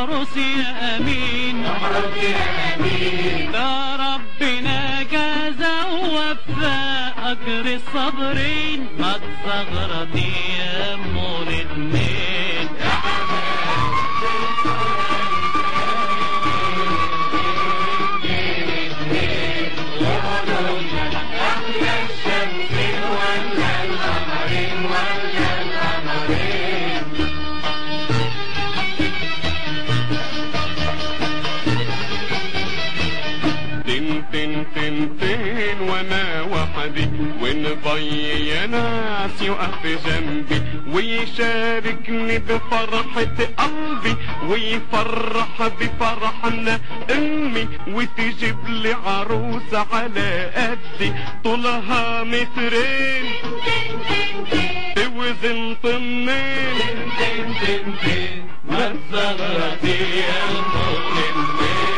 احرس يا امين احرس يا امين، ده ربنا جازى ووفى اجر الصابرين، ما تصغرتي يا ام الاتنين يا تنتين وانا وحدي، ونضي يا ناس يقف جنبي ويشاركني بفرحة قلبي، ويفرح بفرحنا امي، وتجيب لي عروسة على قدي طولها مترين توزن طنين، ما تصغرتي يا ام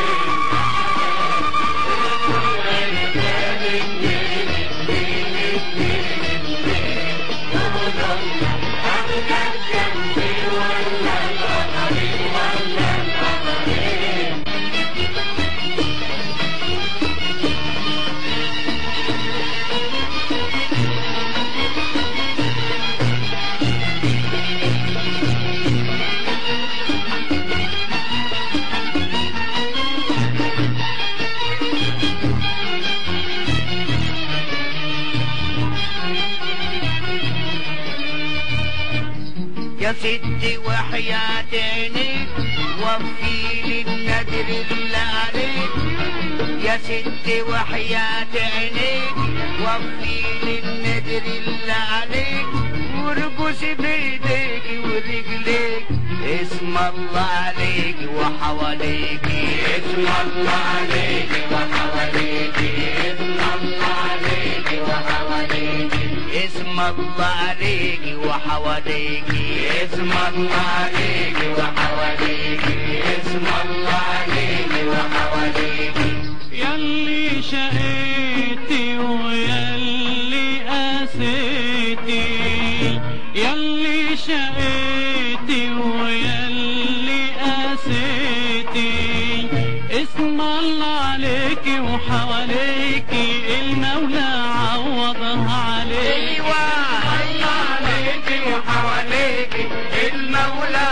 يا ستي وحياة عينيك وفي لي النذر اللي عليك، يا ستي وحياة عينيك وفي لي النذر اللي عليك، وارقصي بايديك ورجليك اسم الله عليك وحواليك، اسم الله عليك وحواليك، اسم الله عليك وحواليك، اسم الله عليك وحواليك، اسم الله عليك وحواليك، اسم الله عليك وحواليك. ياللي شقيتي وياللي قاسيتي، ياللي شقيتي وياللي قاسيتي، اسم الله عليكي وحواليكي المولى عوضها عليكي، الله عليك وحواليك المولى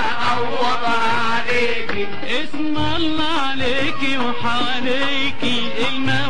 عوضها عليك، اسم الله عليكي وحواليكي المولى